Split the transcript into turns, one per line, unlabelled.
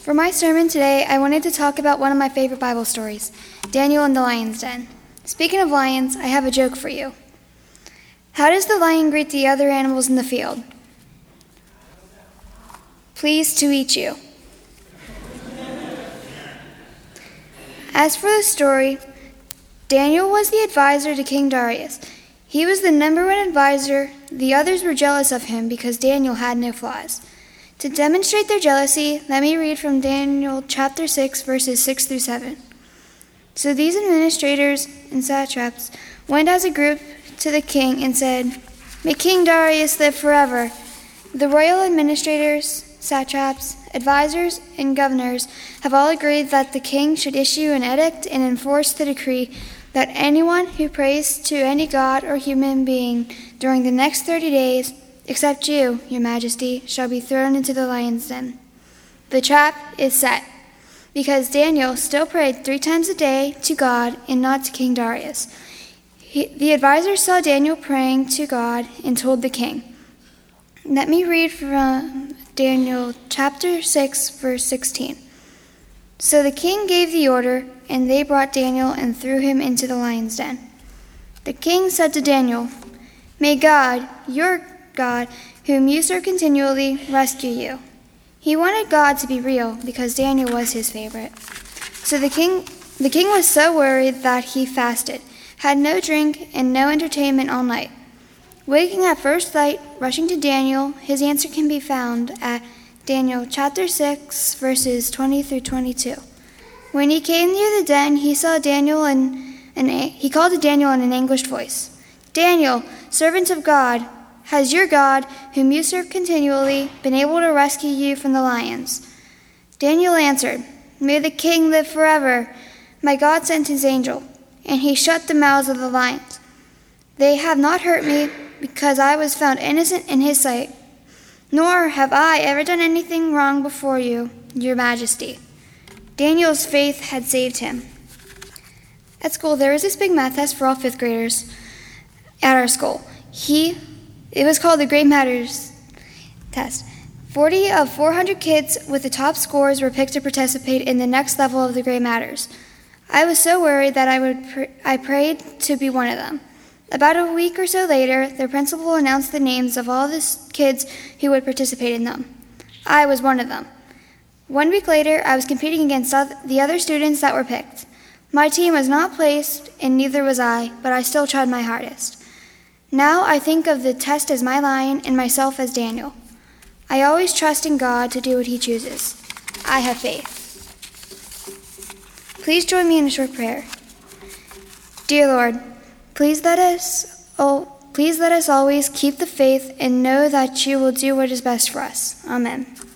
For my sermon today, I wanted to talk about one of my favorite Bible stories, Daniel and the Lion's Den. Speaking of lions, I have a joke for you. How does the lion greet the other animals in the field? Pleased to eat you. As for the story, Daniel was the advisor to King Darius. He was the number one advisor. The others were jealous of him because Daniel had no flaws. To demonstrate their jealousy, let me read from Daniel chapter 6, verses 6 through 7. So these administrators and satraps went as a group to the king and said, "May King Darius live forever." The royal administrators, satraps, advisors, and governors have all agreed that the king should issue an edict and enforce the decree that anyone who prays to any god or human being during the next 30 days, except you, your majesty, shall be thrown into the lion's den. The trap is set, because Daniel still prayed 3 times a day to God and not to King Darius. The advisors saw Daniel praying to God and told the king. Let me read from Daniel chapter 6, verse 16. So the king gave the order, and they brought Daniel and threw him into the lion's den. The king said to Daniel, "May God, your God, whom you serve continually, rescue you." He wanted God to be real because Daniel was his favorite. So the king was so worried that he fasted, had no drink and no entertainment all night. Waking at first light, rushing to Daniel, his answer can be found at Daniel chapter 6, verses 20 through 22. When he came near the den, he saw Daniel he called to Daniel in an anguished voice, "Daniel, servant of God, has your God, whom you serve continually, been able to rescue you from the lions?" Daniel answered, "May the king live forever. My God sent his angel, and he shut the mouths of the lions. They have not hurt me, because I was found innocent in his sight. Nor have I ever done anything wrong before you, your majesty." Daniel's faith had saved him. At school, there was this big math test for all 5th graders at our school. It was called the Great Matters Test. 40 of 400 kids with the top scores were picked to participate in the next level of the Great Matters. I was so worried that I prayed to be one of them. About a week or so later, the principal announced the names of all the kids who would participate in them. I was one of them. 1 week later, I was competing against the other students that were picked. My team was not placed, and neither was I, but I still tried my hardest. Now I think of the test as my lion and myself as Daniel. I always trust in God to do what he chooses. I have faith. Please join me in a short prayer. Dear Lord, please let us always keep the faith and know that you will do what is best for us. Amen.